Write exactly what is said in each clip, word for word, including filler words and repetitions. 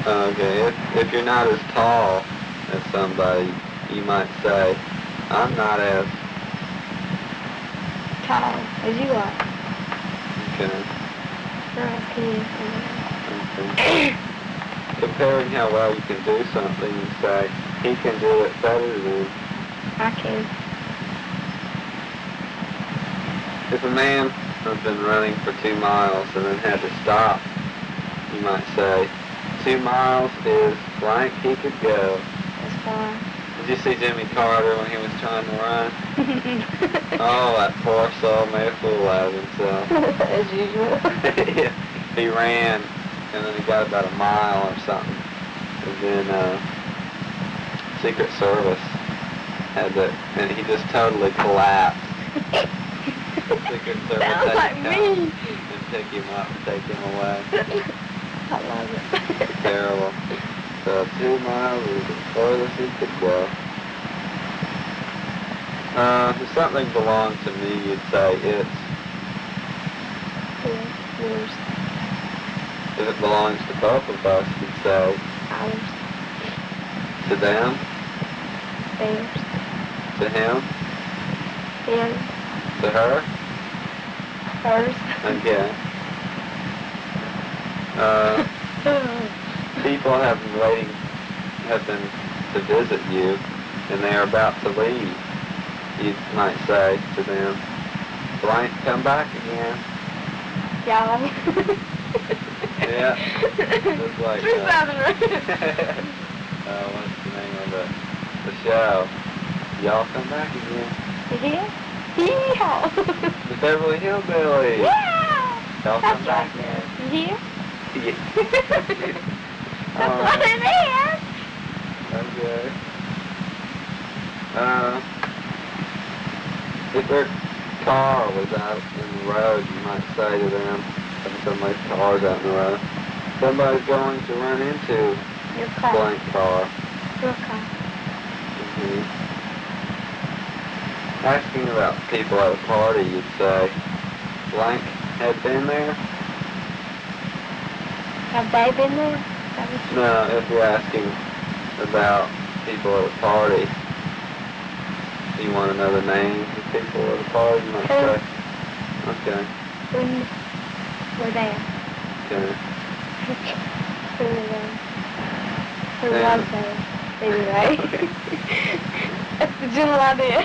Okay, if, if you're not as tall as somebody, you might say, I'm not as tall as you are. Okay. Okay. Okay. Comparing how well you can do something, you say, he can do it better than I can. If a man has been running for two miles and then had to stop, you might say, two miles is blank he could go. That's far. Did you see Jimmy Carter when he was trying to run? Oh, that poor soul made a fool out of himself. As usual. Yeah. He ran, and then he got about a mile or something. And then uh, Secret Service had to, and he just totally collapsed. Secret Service Sounds had like to me. come and pick him up and take him away. I love it. Terrible. So two miles is the furthest he could go. Uh, if something belonged to me, you'd say it's. Yeah, yours. If it belongs to both of us, you'd say. Ours. To them? Theirs. To him? Him. To her? Hers. Okay. Uh, people have been waiting, have been to visit you, and they are about to leave. You might say to them, blank, come back again. Y'all. Yeah. Just like Three uh, thousand right. uh, what's the name of the, the show? Y'all come back again. You hear? Yeehaw. The Beverly Hillbillies. Yeah. Y'all That's come back right. again. You hear? Yeah. That's All what right. it is. Okay. Uh, if their car was out in the road, you might say to them, if somebody's car's out in the road, somebody's going to run into Your car. blank car. Your car. Mm-hmm. Asking about people at a party, you'd say, blank had been there? Have they been there? That was No, if you're asking about people at a party, you want to know the names of people at a party, you might Who? say, okay, when we're there. okay. Who were there? Who Yeah. was there? Anyway. That's the general idea.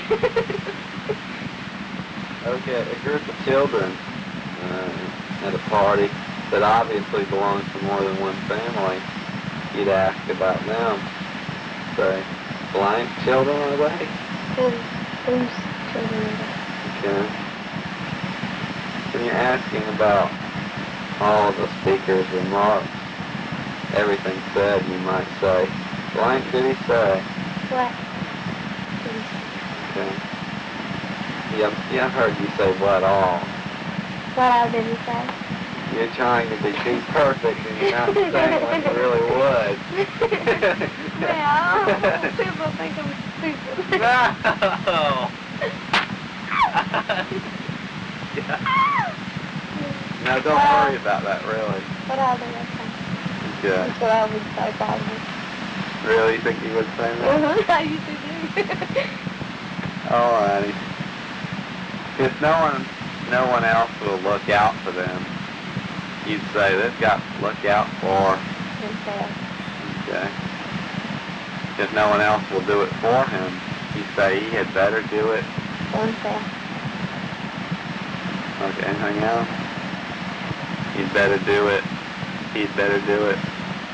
Okay, a group of children uh, at a party that obviously belongs to more than one family, you'd ask about them. Say, blank children are they? Who, whose children are they? Okay. When you're asking about all of the speaker's remarks, everything said, you might say, blank did he say? What? Okay. Yeah, yeah, I've heard you say what all. What all did he say? You're trying to be too perfect and you're not saying what you really would. Well, people think I'm stupid. No! Yeah. No, don't Well, worry about that, really. What all did I say? Okay. That's what I would say probably. Really? You think you would say that? Uh-huh, I usually do. Alrighty. If no one, no one else will look out for them, you'd say they've got to look out for. Himself. Okay. If no one else will do it for him, you say he had better do it. Himself. Okay, anything else? He'd better do it. He'd better do it.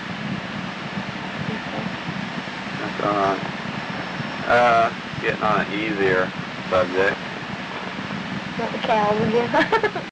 That's alright. Uh, getting on an easier subject. Not the cows again.